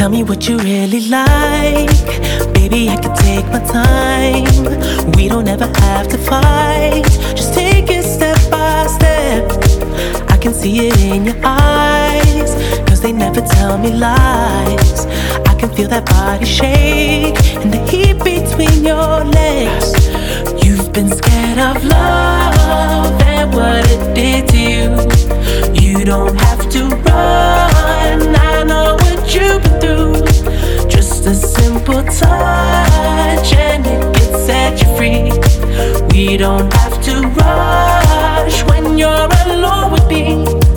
Tell me what you really like. Baby, I can take my time. We don't ever have to fight. Just take it step by step. I can see it in your eyes, 'cause they never tell me lies. I can feel that body shake and the heat between your legs. You've been scared of love and what it did to you. You don't have to run, I know what you've been through. Just a simple touch and it can set you free. We don't have to rush when you're alone with me.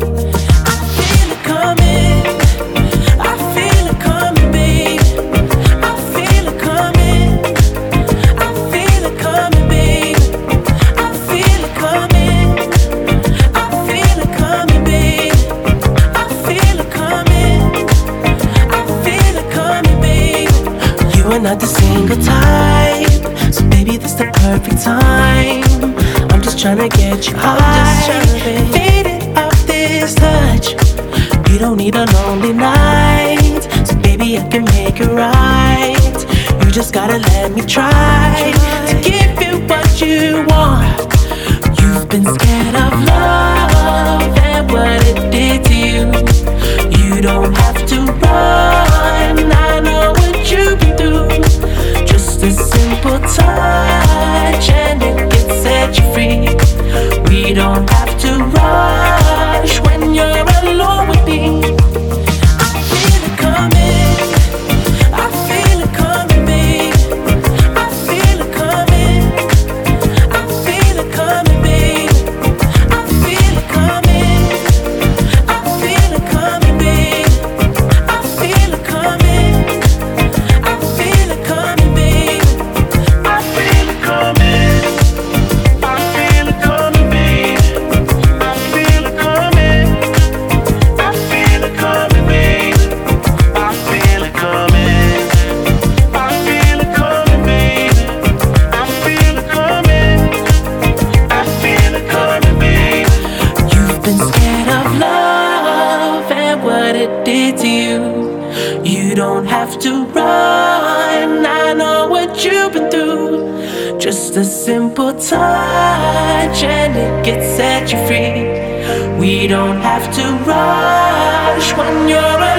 I feel it coming, I feel it coming, babe. I feel it coming, I feel it coming, babe. I feel it coming, I feel it coming, babe. I feel it coming, I feel it coming, babe. You are not the single type, so baby, this the perfect time. I'm just tryna get you high, faded off this touch. You don't need a lonely night, so baby, I can make it right. You just gotta let me try to give you what you want. You've been scared of love and what it did to you. You don't have to run, I know what you've been through. Just a simple touch and it can set you free. We don't have to rush when you're alone with me. I feel it coming, I feel it coming, babe. I feel it coming, I feel it coming, babe. I feel it coming, I feel it coming, babe. I feel it coming, I feel it coming, babe. I feel it coming, I feel it coming, babe. I feel it coming, I feel it coming, babe. I feel it coming, I feel it coming, babe. I feel it coming, I feel it coming, babe. You've been scared of love and what it did to you. You don't have to run, I know what you've been through. Just a simple touch and it can set you free. We don't have to rush when you're